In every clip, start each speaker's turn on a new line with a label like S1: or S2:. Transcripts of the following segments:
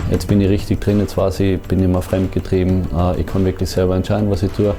S1: Jetzt bin ich richtig drin, jetzt weiß ich bin nicht mehr fremdgetrieben. Ich kann wirklich selber entscheiden, was ich tue.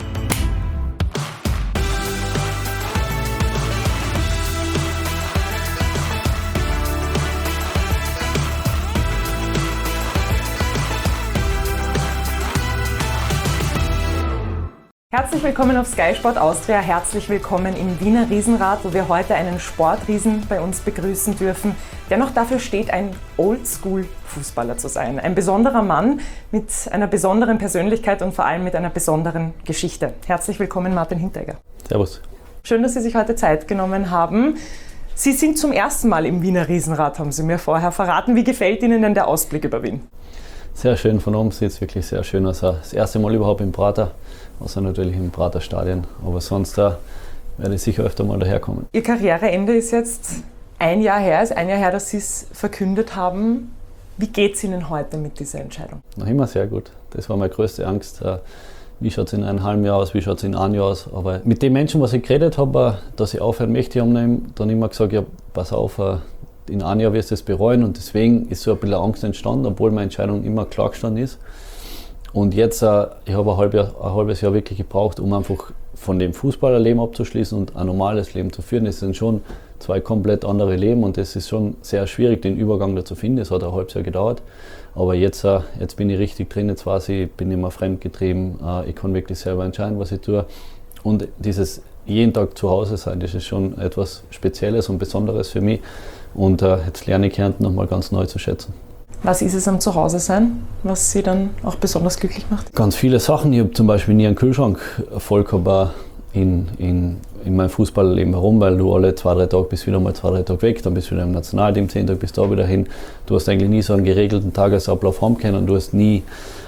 S2: Herzlich willkommen auf Sky Sport Austria, herzlich willkommen im Wiener Riesenrad, wo wir heute einen Sportriesen bei uns begrüßen dürfen, der noch dafür steht, ein Oldschool-Fußballer zu sein. Ein besonderer Mann mit einer besonderen Persönlichkeit und vor allem mit einer besonderen Geschichte. Herzlich willkommen, Martin Hinteregger.
S1: Servus.
S2: Schön, dass Sie sich heute Zeit genommen haben. Sie sind zum ersten Mal im Wiener Riesenrad, haben Sie mir vorher verraten. Wie gefällt Ihnen denn der Ausblick über Wien?
S1: Sehr schön von oben, sieht es wirklich sehr schön aus. Das erste Mal überhaupt im Prater, außer natürlich im Prater Stadion. Aber sonst werde ich sicher öfter mal daherkommen.
S2: Ihr Karriereende ist jetzt ein Jahr her, dass Sie es verkündet haben. Wie geht es Ihnen heute mit dieser Entscheidung?
S1: Noch immer sehr gut. Das war meine größte Angst. Wie schaut es in einem halben Jahr aus, wie schaut es in einem Jahr aus? Aber mit den Menschen, was ich geredet habe, dass ich aufhören möchte, haben dann immer gesagt, ja, pass auf, in einem Jahr wirst du es bereuen, und deswegen ist so ein bisschen Angst entstanden, obwohl meine Entscheidung immer klar gestanden ist. Und jetzt, ich habe ein halbes Jahr wirklich gebraucht, um einfach von dem Fußballerleben abzuschließen und ein normales Leben zu führen. Das sind schon zwei komplett andere Leben, und das ist schon sehr schwierig, den Übergang dazu zu finden. Das hat ein halbes Jahr gedauert. Aber jetzt bin ich richtig drin, jetzt weiß ich bin nicht mehr fremdgetrieben. Ich kann wirklich selber entscheiden, was ich tue. Und dieses jeden Tag zu Hause sein, das ist schon etwas Spezielles und Besonderes für mich. Und jetzt lerne ich Kärnten nochmal ganz neu zu schätzen.
S2: Was ist es am Zuhause sein, was Sie dann auch besonders glücklich macht?
S1: Ganz viele Sachen. Ich habe zum Beispiel nie einen Kühlschrank voll gehabt in meinem Fußballleben herum, weil du alle 2-3 Tage bist wieder mal 2-3 Tage weg, dann bist du wieder im Nationalteam, 10 Tage bist du da wieder hin. Du hast eigentlich nie so einen geregelten Tagesablauf haben können. Du hast nie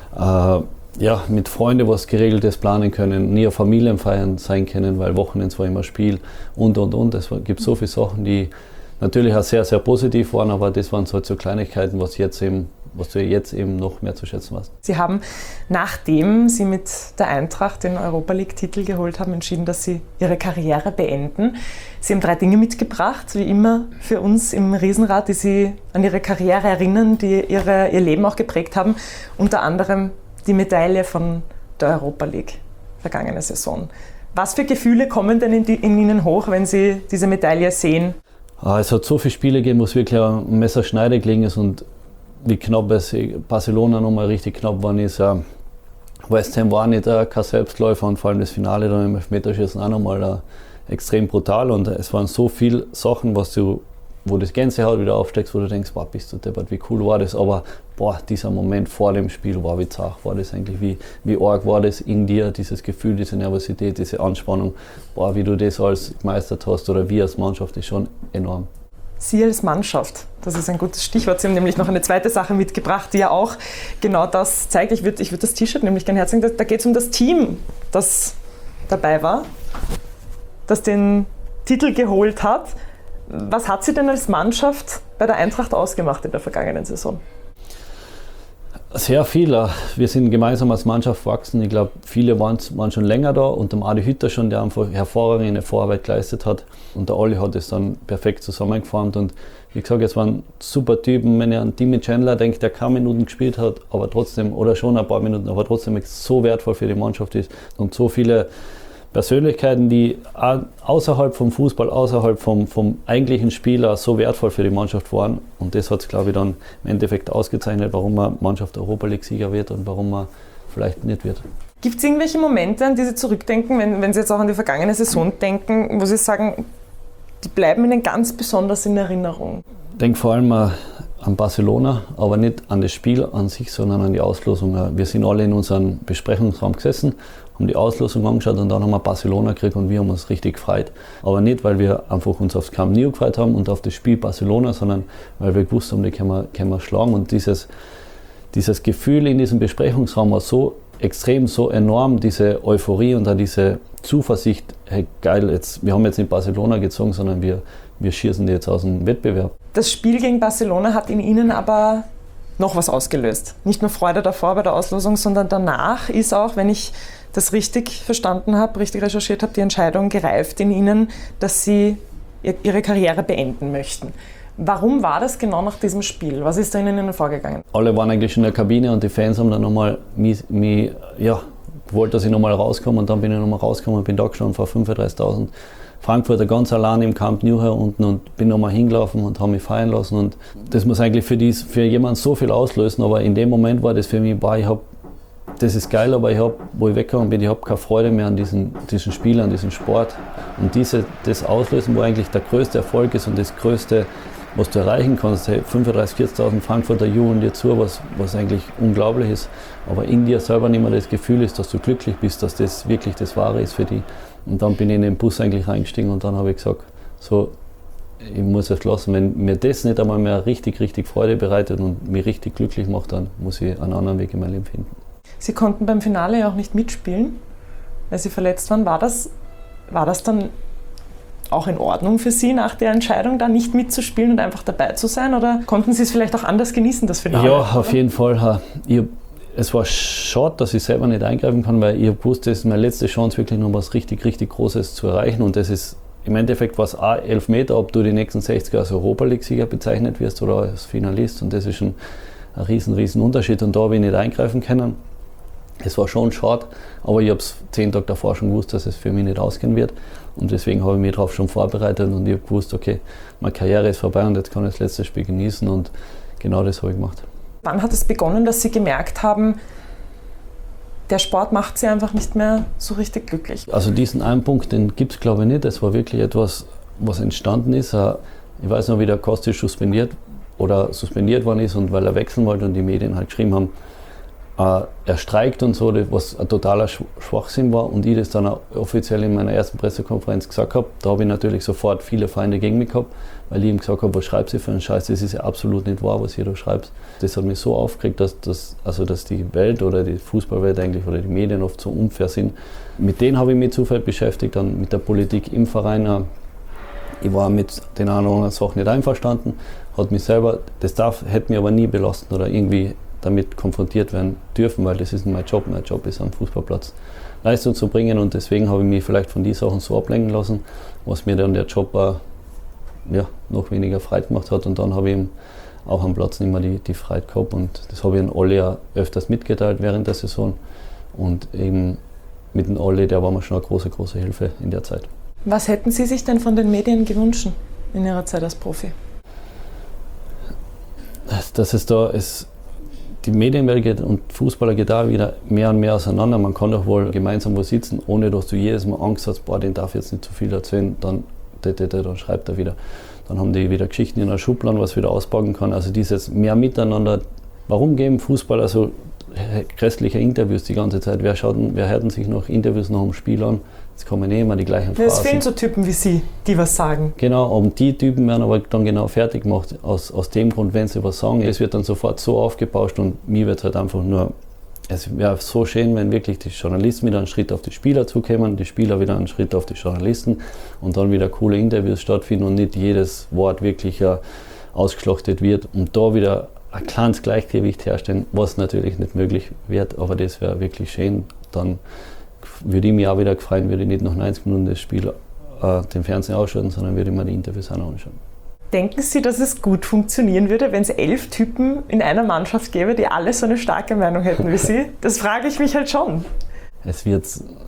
S1: mit Freunden was Geregeltes planen können, nie auf Familienfeiern sein können, weil Wochenends war immer Spiel und. Es gibt so viele Sachen, die natürlich auch sehr, sehr positiv waren, aber das waren so Kleinigkeiten, was du jetzt eben noch mehr zu schätzen weißt.
S2: Sie haben, nachdem Sie mit der Eintracht den Europa-League-Titel geholt haben, entschieden, dass Sie Ihre Karriere beenden. Sie haben 3 Dinge mitgebracht, wie immer für uns im Riesenrad, die Sie an Ihre Karriere erinnern, die Ihr Leben auch geprägt haben. Unter anderem die Medaille von der Europa League vergangene Saison. Was für Gefühle kommen denn in Ihnen hoch, wenn Sie diese Medaille sehen?
S1: Es hat so viele Spiele gegeben, wo es wirklich ein Messerschneide gelegen ist, und wie knapp es Barcelona nochmal richtig knapp war, ist. West Ham war nicht kein Selbstläufer, und vor allem das Finale dann im Elfmeterschießen auch nochmal extrem brutal, und es waren so viele Sachen, wo das Gänsehaut wieder aufsteigst, wo du denkst, boah, bist du deppert, wie cool war das, aber dieser Moment vor dem Spiel war wie zart, war das eigentlich, wie arg war das in dir, dieses Gefühl, diese Nervosität, diese Anspannung, wie du das alles gemeistert hast oder wir als Mannschaft, ist schon enorm.
S2: Sie als Mannschaft, das ist ein gutes Stichwort. Sie haben nämlich noch eine zweite Sache mitgebracht, die ja auch genau das zeigt. Ich würde das T-Shirt nämlich gerne herzeigen. Da geht es um das Team, das dabei war, das den Titel geholt hat. Was hat Sie denn als Mannschaft bei der Eintracht ausgemacht in der vergangenen Saison?
S1: Sehr viel. Wir sind gemeinsam als Mannschaft gewachsen. Ich glaube, viele waren schon länger da, und der Adi Hütter schon, der einfach hervorragende Vorarbeit geleistet hat. Und der Olli hat es dann perfekt zusammengeformt. Und wie gesagt, es waren super Typen. Wenn ich an Timmy Chandler denke, der keine Minuten gespielt hat, aber trotzdem, oder schon ein paar Minuten, aber trotzdem so wertvoll für die Mannschaft ist. Und so viele Persönlichkeiten, die außerhalb vom Fußball, außerhalb vom eigentlichen Spieler so wertvoll für die Mannschaft waren. Und das hat es, glaube ich, dann im Endeffekt ausgezeichnet, warum man Mannschaft Europa League-Sieger wird und warum man vielleicht nicht wird. Gibt
S2: es irgendwelche Momente, an die Sie zurückdenken, wenn Sie jetzt auch an die vergangene Saison denken, wo Sie sagen, die bleiben Ihnen ganz besonders in Erinnerung?
S1: Ich denke vor allem an Barcelona, aber nicht an das Spiel an sich, sondern an die Auslosung. Wir sind alle in unserem Besprechungsraum gesessen, haben die Auslosung angeschaut, und dann haben wir Barcelona gekriegt, und wir haben uns richtig gefreut. Aber nicht, weil wir einfach uns aufs Camp Nou gefreut haben und auf das Spiel Barcelona, sondern weil wir gewusst haben, die können wir schlagen. Und dieses Gefühl in diesem Besprechungsraum war so extrem, so enorm, diese Euphorie und dann diese Zuversicht, hey geil, wir haben jetzt nicht Barcelona gezogen, sondern wir schießen die jetzt aus dem Wettbewerb.
S2: Das Spiel gegen Barcelona hat in Ihnen aber noch was ausgelöst. Nicht nur Freude davor bei der Auslosung, sondern danach ist auch, wenn ich das richtig verstanden habe, richtig recherchiert habe, die Entscheidung gereift in Ihnen, dass Sie Ihre Karriere beenden möchten. Warum war das genau nach diesem Spiel? Was ist da in Ihnen vorgegangen?
S1: Alle waren eigentlich schon in der Kabine und die Fans haben dann nochmal wollte, dass ich nochmal rauskomme, und dann bin ich nochmal rausgekommen und bin da gestanden vor 35.000 Frankfurter ganz allein im Camp Nou hier unten und bin nochmal hingelaufen und habe mich feiern lassen, und das muss eigentlich für jemanden so viel auslösen, aber in dem Moment war das für mich, das ist geil, aber wo ich weggegangen bin, ich habe keine Freude mehr an diesen Spiel, an diesem Sport, und das Auslösen, wo eigentlich der größte Erfolg ist und das größte, was du erreichen kannst, 35.000, 40.000 Frankfurter jubeln dir zu, was eigentlich unglaublich ist, aber in dir selber nicht mehr das Gefühl ist, dass du glücklich bist, dass das wirklich das Wahre ist für dich. Und dann bin ich in den Bus eigentlich reingestiegen und dann habe ich gesagt, so, ich muss es lassen. Wenn mir das nicht einmal mehr richtig, richtig Freude bereitet und mich richtig glücklich macht, dann muss ich einen anderen Weg in mein Leben finden.
S2: Sie konnten beim Finale ja auch nicht mitspielen, weil Sie verletzt waren. War das dann auch in Ordnung für Sie, nach der Entscheidung da nicht mitzuspielen und einfach dabei zu sein? Oder konnten Sie es vielleicht auch anders genießen, das Finale?
S1: Ja, auf jeden Fall. Es war schade, dass ich selber nicht eingreifen kann, weil ich wusste, das ist meine letzte Chance, wirklich noch was richtig, richtig Großes zu erreichen. Und das ist, im Endeffekt war es auch 11 Meter, ob du die nächsten 60er als Europa-League-Sieger bezeichnet wirst oder als Finalist. Und das ist schon ein riesen Unterschied. Und da habe ich nicht eingreifen können. Es war schon schade, aber ich habe es 10 Tage davor schon gewusst, dass es für mich nicht ausgehen wird. Und deswegen habe ich mich darauf schon vorbereitet und ich habe gewusst, okay, meine Karriere ist vorbei und jetzt kann ich das letzte Spiel genießen, und genau das habe ich gemacht.
S2: Wann hat es begonnen, dass Sie gemerkt haben, der Sport macht Sie einfach nicht mehr so richtig glücklich?
S1: Also diesen einen Punkt, den gibt es glaube ich nicht. Es war wirklich etwas, was entstanden ist. Ich weiß noch, wie der Kostic suspendiert worden ist, und weil er wechseln wollte und die Medien halt geschrieben haben, er streikt und so, was ein totaler Schwachsinn war, und ich das dann auch offiziell in meiner ersten Pressekonferenz gesagt habe. Da habe ich natürlich sofort viele Feinde gegen mich gehabt, weil ich ihm gesagt habe, was schreibst du für einen Scheiß, das ist ja absolut nicht wahr, was ihr da schreibt. Das hat mich so aufgeregt, dass die Welt oder die Fußballwelt eigentlich oder die Medien oft so unfair sind. Mit denen habe ich mich zu viel beschäftigt, dann mit der Politik im Verein. Ich war mit den anderen Sachen nicht einverstanden, hat mich selber, hätte mich aber nie belastet oder irgendwie damit konfrontiert werden dürfen, weil das ist mein Job. Mein Job ist am Fußballplatz Leistung zu bringen, und deswegen habe ich mich vielleicht von diesen Sachen so ablenken lassen, was mir dann der Job noch weniger Freude gemacht hat, und dann habe ich eben auch am Platz nicht mehr die Freude gehabt, und das habe ich an Olli ja öfters mitgeteilt während der Saison, und eben mit dem Olli, der war mir schon eine große Hilfe in der Zeit.
S2: Was hätten Sie sich denn von den Medien gewünscht in Ihrer Zeit als Profi?
S1: Dass es da ist, die Medienwelt und Fußballer geht da wieder mehr und mehr auseinander. Man kann doch wohl gemeinsam wo sitzen, ohne dass du jedes Mal Angst hast, den darf jetzt nicht zu viel erzählen, dann schreibt er wieder. Dann haben die wieder Geschichten in der Schublade, was wieder auspacken kann. Also dieses mehr Miteinander. Warum geben Fußballer so grässliche Interviews die ganze Zeit? Wer hört sich noch Interviews nach dem Spiel an? Jetzt kommen immer die gleichen Phrasen.
S2: Es fehlen so Typen wie Sie, die was sagen.
S1: Genau, und die Typen werden aber dann genau fertig gemacht, aus dem Grund, wenn sie was sagen. Es wird dann sofort so aufgebauscht, und mir wird es halt einfach nur, es wäre so schön, wenn wirklich die Journalisten wieder einen Schritt auf die Spieler zukommen, die Spieler wieder einen Schritt auf die Journalisten, und dann wieder coole Interviews stattfinden und nicht jedes Wort wirklich ausgeschlachtet wird, und da wieder ein kleines Gleichgewicht herstellen, was natürlich nicht möglich wird, aber das wäre wirklich schön. Dann würde ich mich auch wieder freuen, würde ich nicht nach 90 Minuten das Spiel den Fernseher ausschalten, sondern würde ich mir die Interviews auch anschauen.
S2: Denken Sie, dass es gut funktionieren würde, wenn es 11 Typen in einer Mannschaft gäbe, die alle so eine starke Meinung hätten wie Sie? Das frage ich mich halt schon. Das wird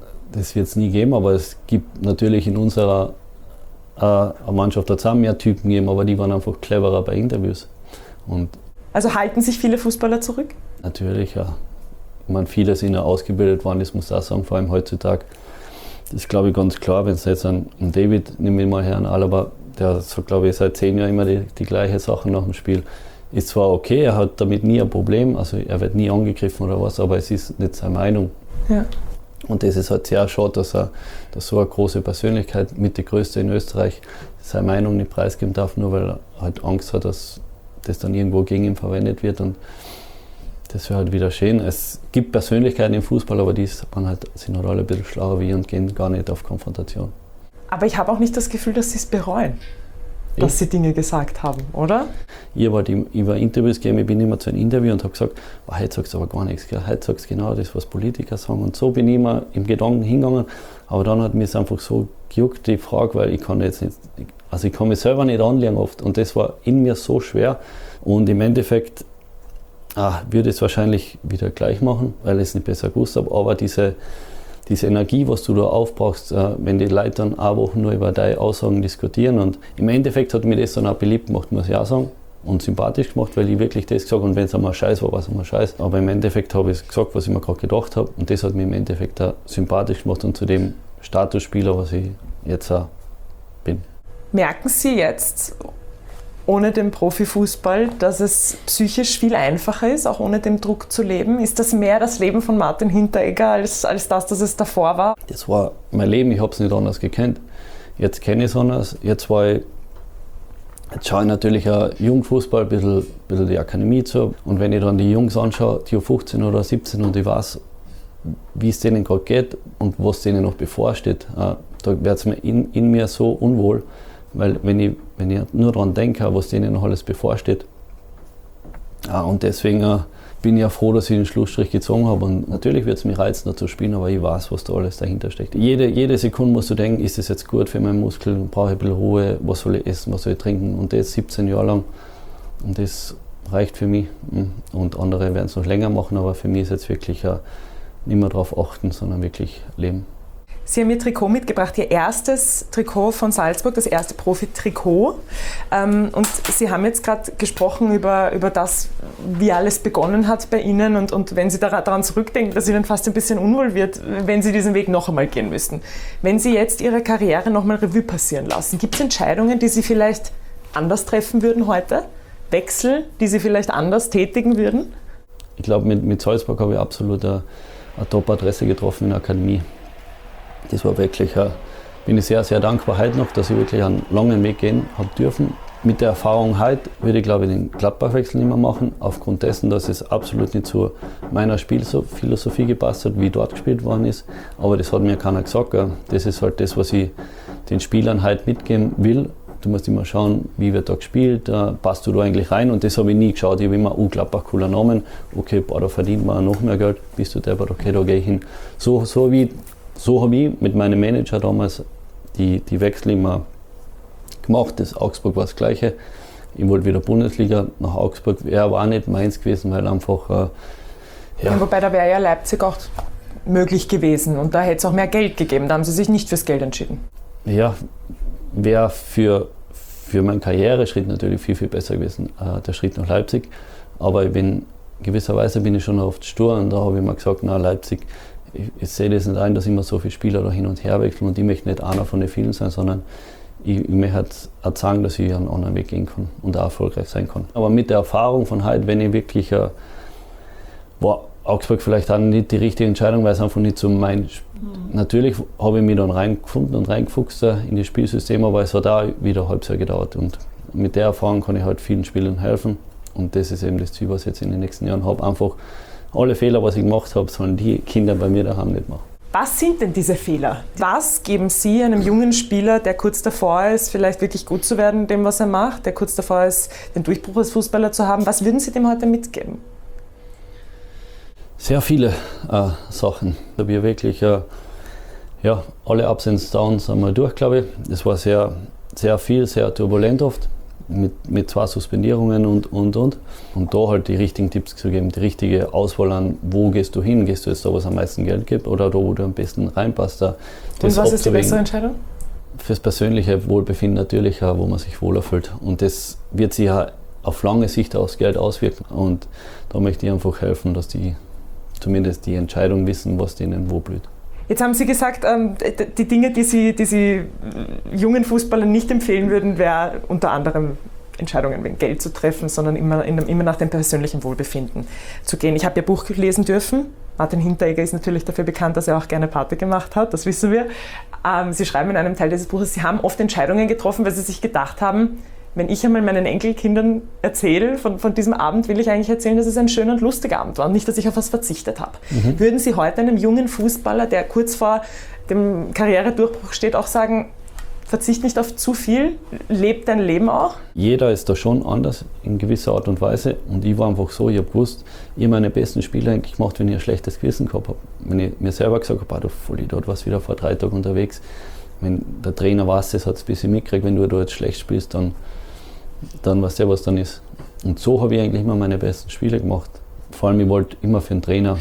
S2: es nie geben, aber es gibt natürlich in unserer Mannschaft auch mehr Typen geben, aber die waren einfach cleverer bei Interviews. Also halten sich viele Fußballer zurück? Natürlich, ja. Ich meine, viele sind ja ausgebildet worden, das muss ich auch sagen, vor allem heutzutage. Das ist, glaube ich, ganz klar, wenn es jetzt an David, nehmen wir mal her, an Alaba, der sagt, glaube ich, seit 10 Jahren immer die gleiche Sache nach dem Spiel. Ist zwar okay, er hat damit nie ein Problem, also er wird nie angegriffen oder was, aber es ist nicht seine Meinung. Ja. Und das ist halt sehr schade, dass so eine große Persönlichkeit, mit der größte in Österreich, seine Meinung nicht preisgeben darf, nur weil er halt Angst hat, dass das dann irgendwo gegen ihn verwendet wird. Und das wäre halt wieder schön. Es gibt Persönlichkeiten im Fußball, aber die sind halt alle ein bisschen schlauer wie ich und gehen gar nicht auf Konfrontation. Aber ich habe auch nicht das Gefühl, dass Sie es bereuen, dass Sie Dinge gesagt haben, oder? Ich habe halt über Interviews gegeben, ich bin immer zu einem Interview und habe gesagt, heute sagst du aber gar nichts, gell? Heute sagst du genau das, was Politiker sagen. Und so bin ich immer im Gedanken hingegangen. Aber dann hat mir es einfach so gejuckt, die Frage, weil ich kann jetzt nicht,
S1: Also ich kann mich selber nicht anlegen oft und das war in mir so schwer und im Endeffekt würde ich es wahrscheinlich wieder gleich machen, weil ich es nicht besser gewusst habe, aber diese Energie, was du da aufbrauchst, wenn die Leute dann eine Woche nur über deine Aussagen diskutieren und im Endeffekt hat mir das dann auch beliebt gemacht, muss ich auch sagen, und sympathisch gemacht, weil ich wirklich das gesagt habe und wenn es einmal scheiß war, war es einmal scheiß, aber im Endeffekt habe ich gesagt, was ich mir gerade gedacht habe und das hat mich im Endeffekt auch sympathisch gemacht und zu dem Statusspieler, was ich jetzt auch bin.
S2: Merken Sie jetzt, ohne den Profifußball, dass es psychisch viel einfacher ist, auch ohne den Druck zu leben? Ist das mehr das Leben von Martin Hinteregger als das es davor war?
S1: Das war mein Leben, ich habe es nicht anders gekannt. Jetzt kenne ich es anders. Jetzt schaue ich natürlich auch Jugendfußball, ein bisschen die Akademie zu. Und wenn ich dann die Jungs anschaue, die 15 oder 17 und ich weiß, wie es denen gerade geht und was denen noch bevorsteht, da wird es mir in mir so unwohl. Weil wenn ich nur daran denke, was denen noch alles bevorsteht. Und deswegen bin ich ja froh, dass ich den Schlussstrich gezogen habe. Und natürlich wird es mich reizen, da zu spielen, aber ich weiß, was da alles dahinter steckt. Jede Sekunde musst du denken, ist das jetzt gut für meinen Muskeln, brauche ich ein bisschen Ruhe, was soll ich essen, was soll ich trinken. Und das 17 Jahre lang. Und das reicht für mich. Und andere werden es noch länger machen, aber für mich ist jetzt wirklich nicht mehr darauf achten, sondern wirklich leben.
S2: Sie haben Ihr Trikot mitgebracht, Ihr erstes Trikot von Salzburg, das erste Profi-Trikot. Und Sie haben jetzt gerade gesprochen über das, wie alles begonnen hat bei Ihnen. Und wenn Sie daran zurückdenken, dass Ihnen fast ein bisschen unwohl wird, wenn Sie diesen Weg noch einmal gehen müssten. Wenn Sie jetzt Ihre Karriere noch mal Revue passieren lassen, gibt es Entscheidungen, die Sie vielleicht anders treffen würden heute? Wechsel, die Sie vielleicht anders tätigen würden?
S1: Ich glaube, mit Salzburg habe ich absolut eine Top-Adresse getroffen in der Akademie. Das war wirklich, bin ich sehr, sehr dankbar heute noch, dass ich wirklich einen langen Weg gehen habe dürfen. Mit der Erfahrung heute würde ich, glaube ich, den Gladbach-Wechsel nicht mehr machen, aufgrund dessen, dass es absolut nicht zu meiner Spielphilosophie gepasst hat, wie dort gespielt worden ist. Aber das hat mir keiner gesagt. Das ist halt das, was ich den Spielern heute mitgeben will. Du musst immer schauen, wie wird da gespielt, passt du da eigentlich rein, und das habe ich nie geschaut. Ich habe immer, Gladbach, cooler Namen, okay, da verdient man noch mehr Geld, bist du der, okay, da gehe ich hin. So habe ich mit meinem Manager damals die Wechsel immer gemacht. Das Augsburg war das Gleiche. Ich wollte wieder Bundesliga nach Augsburg. Er war nicht meins gewesen, weil einfach...
S2: Wobei, da wäre ja Leipzig auch möglich gewesen und da hätte es auch mehr Geld gegeben. Da haben Sie sich nicht fürs Geld entschieden.
S1: Ja, wäre für meinen Karriereschritt natürlich viel, viel besser gewesen, der Schritt nach Leipzig. Aber gewisserweise bin ich schon oft stur und da habe ich mir gesagt, na, Leipzig, ich sehe das nicht ein, dass immer so viele Spieler da hin und her wechseln und ich möchte nicht einer von den vielen sein, sondern ich möchte auch sagen, dass ich einen anderen Weg gehen kann und auch erfolgreich sein kann. Aber mit der Erfahrung von heute, wenn ich wirklich, war Augsburg vielleicht auch nicht die richtige Entscheidung, weil es einfach nicht so mein... Natürlich habe ich mich dann reingefunden und reingefuchst in das Spielsystem, aber es hat auch wieder ein halbes Jahr gedauert und mit der Erfahrung kann ich halt vielen Spielern helfen und das ist eben das Ziel, was ich jetzt in den nächsten Jahren habe. Einfach alle Fehler, was ich gemacht habe, sollen die Kinder bei mir daheim nicht machen.
S2: Was sind denn diese Fehler? Was geben Sie einem jungen Spieler, der kurz davor ist, vielleicht wirklich gut zu werden in dem, was er macht, der kurz davor ist, den Durchbruch als Fußballer zu haben? Was würden Sie dem heute mitgeben?
S1: Sehr viele Sachen. Da habe ich wirklich alle Ups und Downs einmal durch, glaube ich. Es war sehr, sehr viel, sehr turbulent oft. Mit 2 Suspendierungen und. Und da halt die richtigen Tipps zu geben, die richtige Auswahl an, wo gehst du hin? Gehst du jetzt da, wo es am meisten Geld gibt oder da, wo du am besten reinpasst? Und
S2: was ist die bessere Entscheidung?
S1: Fürs persönliche Wohlbefinden natürlich, wo man sich wohler fühlt. Und das wird sich ja auf lange Sicht aufs Geld auswirken. Und da möchte ich einfach helfen, dass die zumindest die Entscheidung wissen, was denen wo blüht.
S2: Jetzt haben Sie gesagt, die Dinge, die Sie jungen Fußballern nicht empfehlen würden, wäre unter anderem Entscheidungen wegen Geld zu treffen, sondern immer nach dem persönlichen Wohlbefinden zu gehen. Ich habe Ihr Buch lesen dürfen. Martin Hinteregger ist natürlich dafür bekannt, dass er auch gerne Party gemacht hat, das wissen wir. Sie schreiben in einem Teil dieses Buches, Sie haben oft Entscheidungen getroffen, weil Sie sich gedacht haben, wenn ich einmal meinen Enkelkindern erzähle, von diesem Abend will ich eigentlich erzählen, dass es ein schöner und lustiger Abend war und nicht, dass ich auf was verzichtet habe. Würden Sie heute einem jungen Fußballer, der kurz vor dem Karrieredurchbruch steht, auch sagen, verzicht nicht auf zu viel, lebe dein Leben auch? Jeder ist da schon anders in gewisser Art und Weise und ich war einfach so, ich habe gewusst, ich habe meine besten Spiele eigentlich gemacht, wenn ich ein schlechtes Gewissen gehabt habe. Wenn ich mir selber gesagt habe, du Vollidiot, warst wieder vor 3 Tagen unterwegs,
S1: wenn der Trainer weiß, das hat es ein bisschen mitgekriegt, wenn du da jetzt schlecht spielst, dann weißt du, was dann ist. Und so habe ich eigentlich immer meine besten Spiele gemacht. Vor allem, ich wollte immer für den Trainer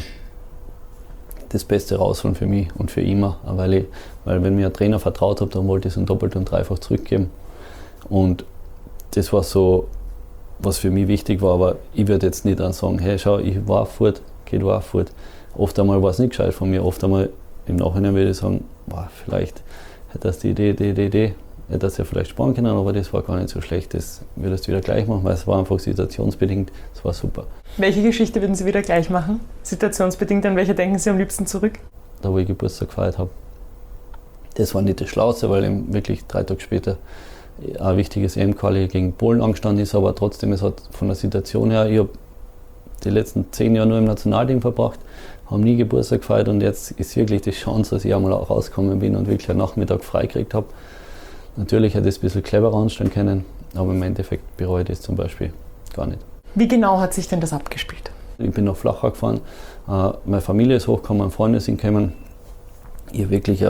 S1: das Beste rausholen für mich und für immer, weil wenn mir ein Trainer vertraut habe, dann wollte ich es doppelt und dreifach zurückgeben. Und das war so, was für mich wichtig war, aber ich würde jetzt nicht dann sagen, hey, schau, ich war fort, geh du auch fort. Oft einmal war es nicht gescheit von mir, oft einmal im Nachhinein würde ich sagen, boah, vielleicht hätte das die Idee, hätte das ja vielleicht sparen können, aber das war gar nicht so schlecht, das würdest du wieder gleich machen, weil es war einfach situationsbedingt, es war super.
S2: Welche Geschichte würden Sie wieder gleich machen? Situationsbedingt, an welche denken Sie am liebsten zurück?
S1: Da, wo ich Geburtstag gefeiert habe. Das war nicht das Schlauste, weil eben wirklich 3 Tage später ein wichtiges EM-Quali gegen Polen angestanden ist, aber trotzdem, es hat von der Situation her, ich habe die letzten 10 Jahre nur im Nationalteam verbracht, habe nie Geburtstag gefeiert und jetzt ist wirklich die Chance, dass ich einmal auch rausgekommen bin und wirklich einen Nachmittag frei gekriegt habe. Natürlich hätte ich es ein bisschen cleverer anstellen können, aber im Endeffekt bereue ich das zum Beispiel gar nicht.
S2: Wie genau hat sich denn das abgespielt?
S1: Ich bin nach Flachau gefahren, meine Familie ist hochgekommen, meine Freunde sind gekommen. Ich habe wirklich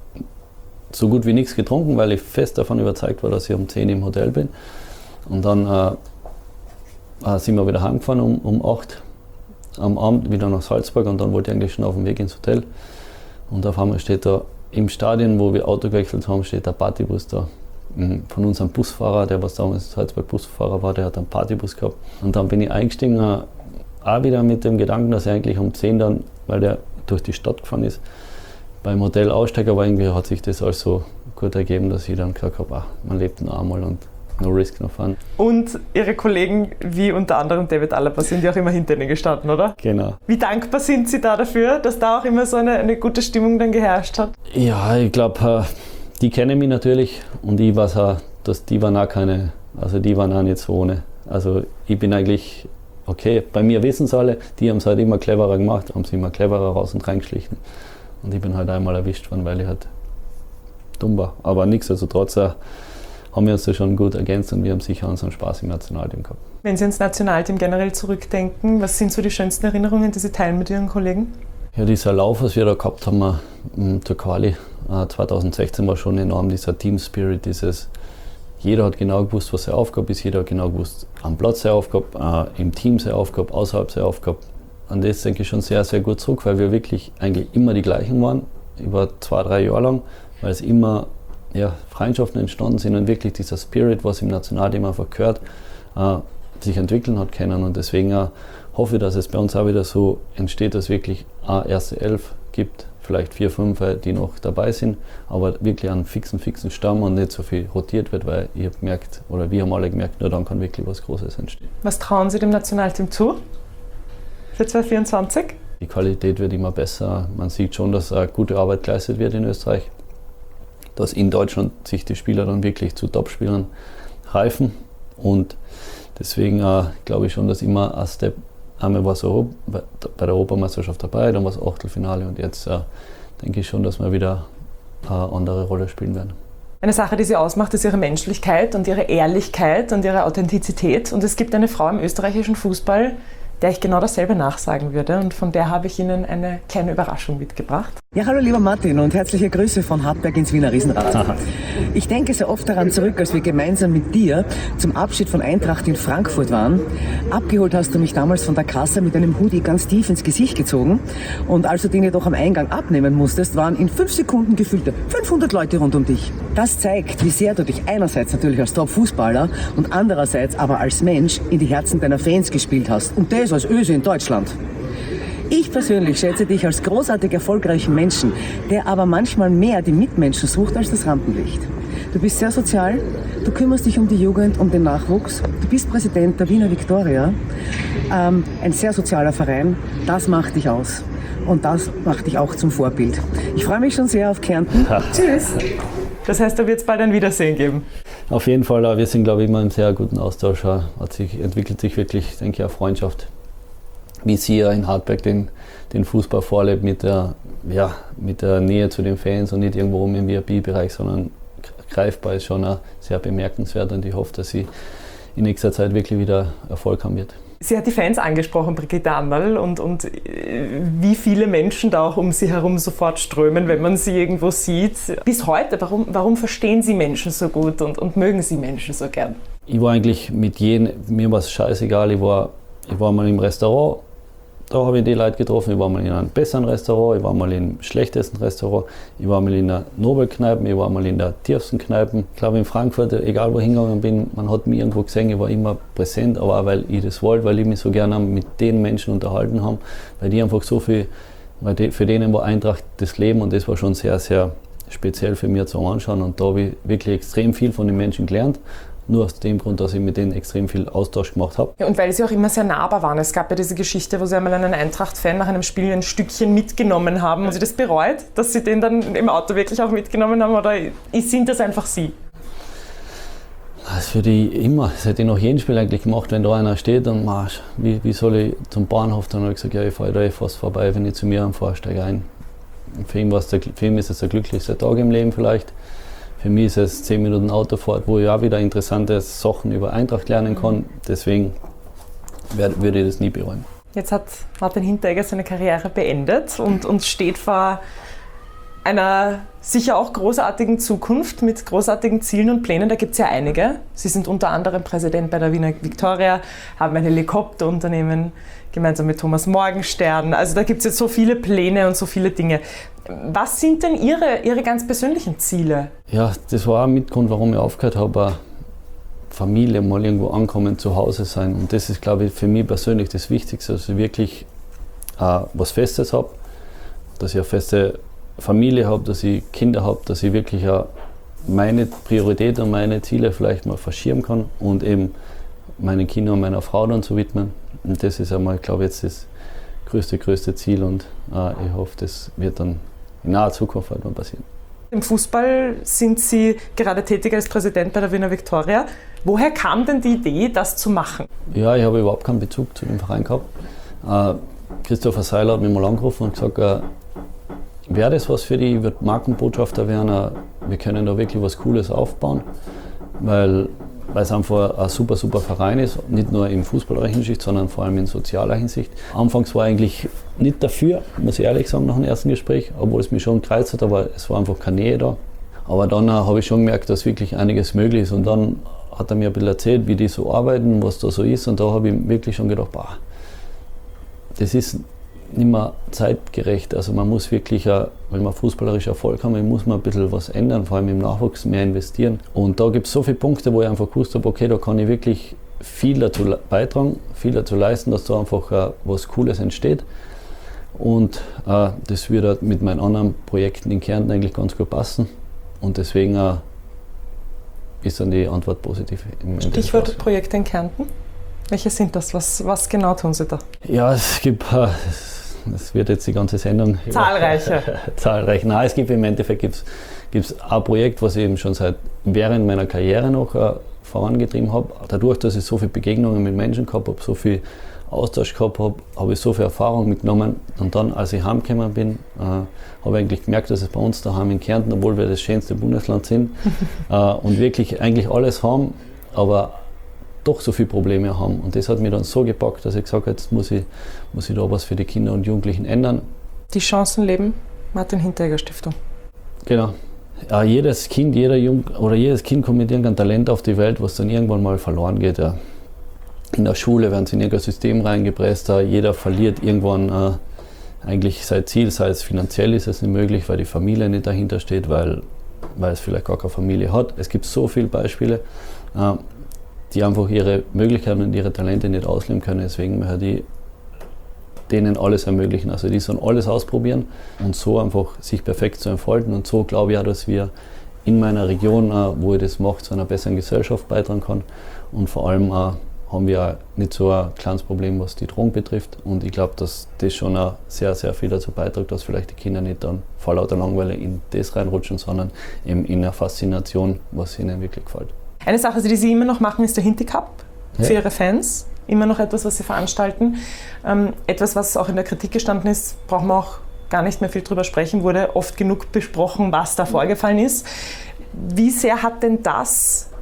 S1: so gut wie nichts getrunken, weil ich fest davon überzeugt war, dass ich um 10 im Hotel bin. Und dann sind wir wieder heimgefahren um 8 am Abend wieder nach Salzburg und dann wollte ich eigentlich schon auf dem Weg ins Hotel. Und auf einmal steht da im Stadion, wo wir Auto gewechselt haben, steht der Partybus da. Von unserem Busfahrer, der was damals Salzburg Busfahrer war, der hat einen Partybus gehabt. Und dann bin ich eingestiegen, auch wieder mit dem Gedanken, dass ich eigentlich um 10 dann, weil der durch die Stadt gefahren ist, beim Hotel aussteige, aber irgendwie hat sich das alles so gut ergeben, dass ich dann gesagt habe, man lebt noch einmal und no risk, no fun.
S2: Und Ihre Kollegen, wie unter anderem David Alaba, sind ja auch immer hinter Ihnen gestanden, oder?
S1: Genau.
S2: Wie dankbar sind Sie da dafür, dass da auch immer so eine gute Stimmung dann geherrscht hat?
S1: Ja, ich glaube, die kennen mich natürlich und ich weiß auch, dass die waren auch keine, also die waren auch nicht so ohne. Also ich bin eigentlich, okay, bei mir wissen es alle, die haben es halt immer cleverer gemacht, haben es immer cleverer raus und reingeschlichen. Und ich bin halt einmal erwischt worden, weil ich halt dumm war. Aber nichtsdestotrotz haben wir uns da schon gut ergänzt und wir haben sicher unseren Spaß im Nationalteam gehabt.
S2: Wenn Sie ans Nationalteam generell zurückdenken, was sind so die schönsten Erinnerungen, die Sie teilen mit Ihren Kollegen?
S1: Ja, dieser Lauf, was wir da gehabt haben zur Quali 2016 war schon enorm, dieser Team Spirit, jeder hat genau gewusst, was seine Aufgabe ist, jeder hat genau gewusst, am Platz seine Aufgabe, im Team seine Aufgabe, außerhalb seine Aufgabe. An das denke ich schon sehr, sehr gut zurück, weil wir wirklich eigentlich immer die gleichen waren, über 2-3 Jahre lang, weil es immer Freundschaften entstanden sind und wirklich dieser Spirit, was im Nationalteam einfach gehört, sich entwickeln hat können. Und deswegen hoffe ich, dass es bei uns auch wieder so entsteht, dass wirklich eine erste Elf gibt, vielleicht 4, 5, die noch dabei sind, aber wirklich einen fixen Stamm und nicht so viel rotiert wird, weil ich habe gemerkt, oder wir haben alle gemerkt, nur dann kann wirklich was Großes entstehen.
S2: Was trauen Sie dem Nationalteam zu für 2024?
S1: Die Qualität wird immer besser. Man sieht schon, dass gute Arbeit geleistet wird in Österreich, dass in Deutschland sich die Spieler dann wirklich zu Topspielern reifen und deswegen glaube ich schon, dass immer ein Step, einmal war es bei der Europameisterschaft dabei, dann war es Achtelfinale und jetzt denke ich schon, dass wir wieder eine andere Rolle spielen werden.
S2: Eine Sache, die Sie ausmacht, ist Ihre Menschlichkeit und Ihre Ehrlichkeit und Ihre Authentizität. Und es gibt eine Frau im österreichischen Fußball, der ich genau dasselbe nachsagen würde. Und von der habe ich Ihnen eine kleine Überraschung mitgebracht.
S3: Ja, hallo lieber Martin und herzliche Grüße von Hartberg ins Wiener Riesenrad. Ich denke sehr oft daran zurück, als wir gemeinsam mit dir zum Abschied von Eintracht in Frankfurt waren. Abgeholt hast du mich damals von der Kasse mit einem Hoodie ganz tief ins Gesicht gezogen. Und als du den jedoch am Eingang abnehmen musstest, waren in 5 Sekunden gefühlte 500 Leute rund um dich. Das zeigt, wie sehr du dich einerseits natürlich als Top-Fußballer und andererseits aber als Mensch in die Herzen deiner Fans gespielt hast. Und das als Öse in Deutschland. Ich persönlich schätze dich als großartig erfolgreichen Menschen, der aber manchmal mehr die Mitmenschen sucht als das Rampenlicht. Du bist sehr sozial, du kümmerst dich um die Jugend, um den Nachwuchs, du bist Präsident der Wiener Viktoria, ein sehr sozialer Verein, das macht dich aus. Und das macht dich auch zum Vorbild. Ich freue mich schon sehr auf Kärnten. Tschüss!
S2: Das heißt, da wird es bald ein Wiedersehen geben.
S1: Auf jeden Fall, wir sind, glaube ich, immer im sehr guten Austausch. Entwickelt sich wirklich, denke ich, eine Freundschaft. Wie sie ja in Hartberg den Fußball vorlebt mit der Nähe zu den Fans und nicht irgendwo rum im VIP-Bereich, sondern greifbar ist schon sehr bemerkenswert und ich hoffe, dass sie in nächster Zeit wirklich wieder Erfolg haben wird.
S2: Sie hat die Fans angesprochen, Brigitte Anderl, und wie viele Menschen da auch um sie herum sofort strömen, wenn man sie irgendwo sieht. Bis heute, warum verstehen Sie Menschen so gut und mögen Sie Menschen so gern?
S1: Ich war eigentlich mit jedem, mir war es scheißegal, ich war mal im Restaurant, da habe ich die Leute getroffen, ich war mal in einem besseren Restaurant, ich war mal im schlechtesten Restaurant, ich war mal in der Nobelkneipe, ich war mal in der tiefsten Kneipe. Ich glaube in Frankfurt, egal wo ich hingegangen bin, man hat mich irgendwo gesehen, ich war immer präsent, aber auch weil ich das wollte, weil ich mich so gerne mit den Menschen unterhalten habe, weil die einfach so viel, für denen war Eintracht das Leben und das war schon sehr, sehr speziell für mich zu anschauen und da habe ich wirklich extrem viel von den Menschen gelernt. Nur aus dem Grund, dass ich mit denen extrem viel Austausch gemacht habe.
S2: Ja, und weil sie auch immer sehr nahbar waren. Es gab ja diese Geschichte, wo sie einmal einen Eintracht-Fan nach einem Spiel ein Stückchen mitgenommen haben. Haben Sie das bereut, dass Sie den dann im Auto wirklich auch mitgenommen haben? Oder sind das einfach Sie?
S1: Das würde ich immer, das hätte ich nach jedem Spiel eigentlich gemacht, wenn da einer steht und wie soll ich zum Bahnhof? Dann habe ich gesagt, ja, ich fahre da fast vorbei, wenn ich zu mir fahre, steige ein. Für ihn ist es der glücklichste Tag im Leben vielleicht. Für mich ist es 10 Minuten Autofahrt, wo ich auch wieder interessante Sachen über Eintracht lernen kann. Deswegen würde ich das nie bereuen.
S2: Jetzt hat Martin Hinteregger seine Karriere beendet und steht vor einer sicher auch großartigen Zukunft mit großartigen Zielen und Plänen. Da gibt es ja einige. Sie sind unter anderem Präsident bei der Wiener Viktoria, haben ein Helikopterunternehmen gemeinsam mit Thomas Morgenstern. Also da gibt es jetzt so viele Pläne und so viele Dinge. Was sind denn Ihre ganz persönlichen Ziele?
S1: Ja, das war auch ein Mitgrund, warum ich aufgehört habe, Familie mal irgendwo ankommen, zu Hause sein. Und das ist, glaube ich, für mich persönlich das Wichtigste, dass ich wirklich was Festes habe, dass ich eine feste Familie habe, dass ich Kinder habe, dass ich wirklich meine Priorität und meine Ziele vielleicht mal verschieben kann und eben meinen Kindern und meiner Frau dann zu widmen. Und das ist einmal, glaube ich, jetzt das größte Ziel und ich hoffe, das wird dann in naher Zukunft halt mal passieren.
S2: Im Fußball sind Sie gerade tätig als Präsident bei der Wiener Viktoria. Woher kam denn die Idee, das zu machen?
S1: Ja, ich habe überhaupt keinen Bezug zu dem Verein gehabt. Christopher Seiler hat mich mal angerufen und gesagt, wäre das was für dich, ich würde Markenbotschafter werden, wir können da wirklich was Cooles aufbauen, weil es einfach ein super Verein ist, nicht nur in fußballerischer Hinsicht, sondern vor allem in sozialer Hinsicht. Anfangs war ich eigentlich nicht dafür, muss ich ehrlich sagen, nach dem ersten Gespräch, obwohl es mich schon gereizt hat, aber es war einfach keine Nähe da. Aber dann habe ich schon gemerkt, dass wirklich einiges möglich ist und dann hat er mir ein bisschen erzählt, wie die so arbeiten, was da so ist und da habe ich wirklich schon gedacht, das ist nicht mehr zeitgerecht. Also man muss wirklich, wenn man fußballerisch Erfolg haben will, muss man ein bisschen was ändern, vor allem im Nachwuchs mehr investieren. Und da gibt es so viele Punkte, wo ich einfach gewusst habe, okay, da kann ich wirklich viel dazu beitragen, viel dazu leisten, dass da einfach was Cooles entsteht. Und das würde mit meinen anderen Projekten in Kärnten eigentlich ganz gut passen. Und deswegen ist dann die Antwort positiv.
S2: Stichwort Projekte in Kärnten. Welche sind das? Was genau tun Sie da?
S1: Ja, es gibt, das wird jetzt die ganze Sendung.
S2: Zahlreiche.
S1: Zahlreiche. Nein, es gibt im Endeffekt gibt's ein Projekt, was ich eben schon während meiner Karriere noch vorangetrieben habe. Dadurch, dass ich so viele Begegnungen mit Menschen gehabt habe, so viel Austausch gehabt habe, habe ich so viel Erfahrung mitgenommen. Und dann, als ich heimgekommen bin, habe ich eigentlich gemerkt, dass es bei uns daheim in Kärnten, obwohl wir das schönste Bundesland sind und wirklich eigentlich alles haben, aber doch so viele Probleme haben. Und das hat mich dann so gepackt, dass ich gesagt habe, jetzt muss ich da was für die Kinder und Jugendlichen ändern.
S2: Die Chancen leben, Martin Hinteregger Stiftung.
S1: Genau. Ja, jedes Kind kommt mit irgendeinem Talent auf die Welt, was dann irgendwann mal verloren geht. Ja. In der Schule werden sie in irgendein System reingepresst, jeder verliert irgendwann eigentlich sein Ziel, sei es finanziell ist es nicht möglich, weil die Familie nicht dahinter steht, weil es vielleicht gar keine Familie hat. Es gibt so viele Beispiele, die einfach ihre Möglichkeiten und ihre Talente nicht ausleben können. Deswegen möchte ich denen alles ermöglichen. Also die sollen alles ausprobieren und so einfach sich perfekt zu entfalten. Und so glaube ich auch, dass wir in meiner Region, wo ich das mache, zu einer besseren Gesellschaft beitragen kann. Und vor allem haben wir auch nicht so ein kleines Problem, was die Drogen betrifft. Und ich glaube, dass das schon auch sehr, sehr viel dazu beiträgt, dass vielleicht die Kinder nicht dann vor lauter Langeweile in das reinrutschen, sondern eben in eine Faszination, was ihnen wirklich gefällt.
S2: Eine Sache, die Sie immer noch machen, ist der Hinti Cup für Ihre Fans. Immer noch etwas, was Sie veranstalten. Etwas, was auch in der Kritik gestanden ist, brauchen wir auch gar nicht mehr viel drüber sprechen, wurde oft genug besprochen, was da vorgefallen ist. Wie sehr hat denn das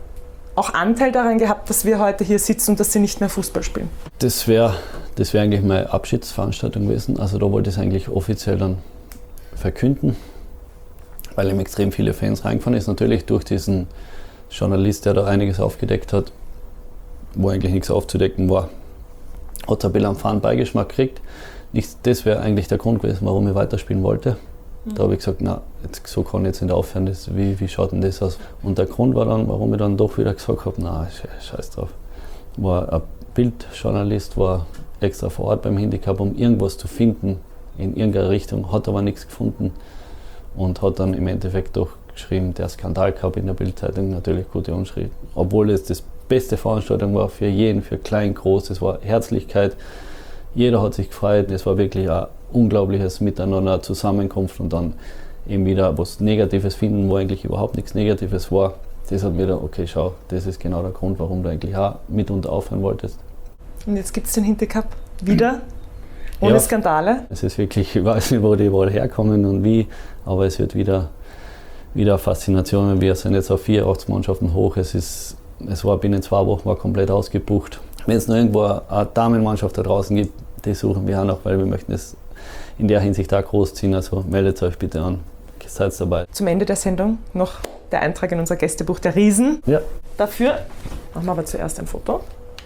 S2: auch Anteil daran gehabt, dass wir heute hier sitzen und dass Sie nicht mehr Fußball spielen?
S1: Das wäre eigentlich meine Abschiedsveranstaltung gewesen. Also da wollte ich es eigentlich offiziell dann verkünden, weil eben extrem viele Fans reingefahren ist. Natürlich durch diesen Journalist, der da einiges aufgedeckt hat, wo eigentlich nichts aufzudecken war, hat es ein bisschen am fahren Beigeschmack gekriegt. Das wäre eigentlich der Grund gewesen, warum ich weiterspielen wollte. Da habe ich gesagt, na, so kann ich jetzt nicht aufhören, wie schaut denn das aus? Und der Grund war dann, warum ich dann doch wieder gesagt habe, na, scheiß drauf. War ein Bildjournalist, war extra vor Ort beim Handicap, um irgendwas zu finden in irgendeiner Richtung, hat aber nichts gefunden und hat dann im Endeffekt doch geschrieben, der Skandal gehabt in der Bildzeitung, natürlich gute Anschrift. Obwohl es das beste Veranstaltung war für jeden, für klein, groß, es war Herzlichkeit, jeder hat sich gefreut, es war wirklich ein unglaubliches Miteinander, Zusammenkunft und dann eben wieder was Negatives finden, wo eigentlich überhaupt nichts Negatives war. Das hat mir gedacht, okay, schau, das ist genau der Grund, warum du eigentlich auch mitunter aufhören wolltest. Und
S2: jetzt gibt es den Handicap wieder, ohne Skandale?
S1: Es ist wirklich, ich weiß nicht, wo die überall herkommen und wie, aber es wird wieder eine Faszination. Wir sind jetzt auf 84 Mannschaften hoch, es war binnen 2 Wochen war komplett ausgebucht. Wenn es noch irgendwo eine Damenmannschaft da draußen gibt, die suchen wir auch noch, weil wir möchten es in der Hinsicht auch großziehen. Also meldet euch bitte an, seid dabei.
S2: Zum Ende der Sendung noch der Eintrag in unser Gästebuch der Riesen.
S1: Ja.
S2: Dafür machen wir aber zuerst ein Foto.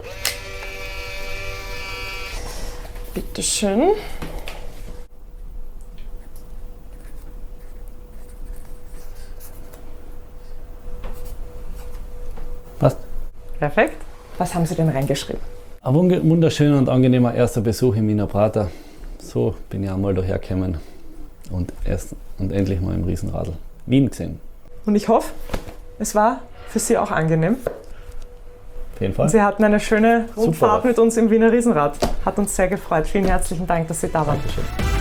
S2: Bitte schön.
S1: Passt.
S2: Perfekt. Was haben Sie denn reingeschrieben?
S1: Ein wunderschöner und angenehmer erster Besuch im Wiener Prater. So bin ich einmal dahergekommen und endlich mal im Riesenradl Wien gesehen.
S2: Und ich hoffe, es war für Sie auch angenehm.
S1: Auf jeden Fall.
S2: Und Sie hatten eine schöne Rundfahrt mit uns im Wiener Riesenrad. Hat uns sehr gefreut. Vielen herzlichen Dank, dass Sie da waren.
S1: Dankeschön.